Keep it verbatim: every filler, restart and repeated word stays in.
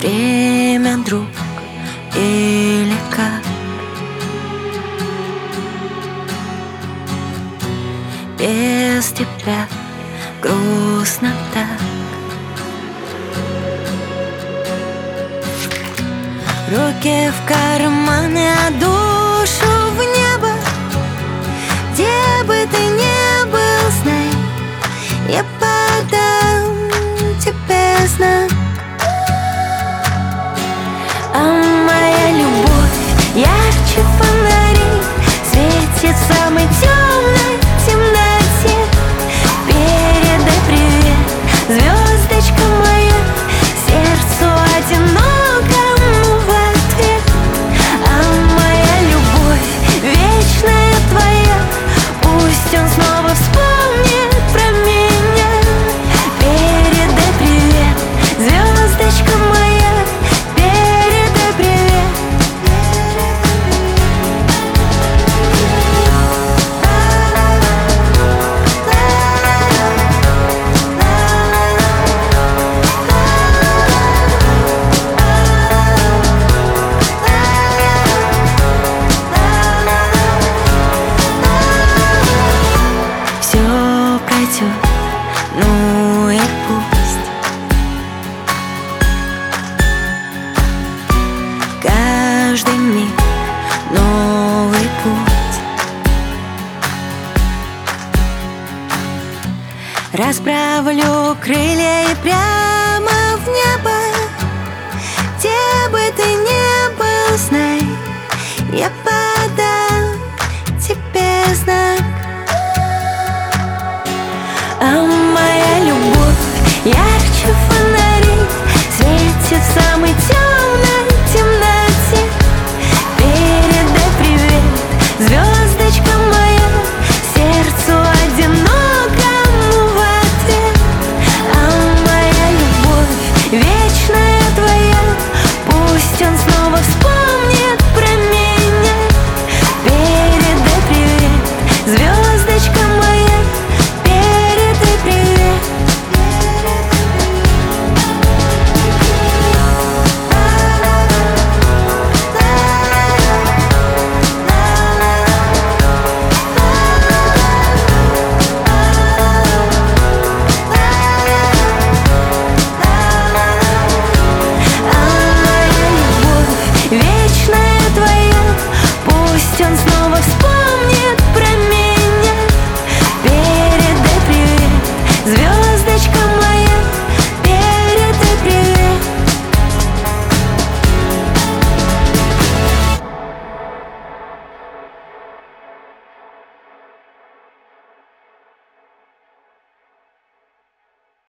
время, друг, или как? Без тебя грустно так. Руки в карманы, а душу в небо. Где бы ты ни был, знай, я подам тебе знак. А моя любовь ярче фонарей светит в самой темной темноте. Передай привет, звездочка моя, сердцу одинокому в ответ. А моя любовь вечная твоя, пусть он снова вспомнит про меня. Передай привет, звездочка моя, передай привет. Все пройдет, ну и пусть. Каждый миг новый путь. Расправлю крылья и прямо в небо. Где бы ты ни был, знай, я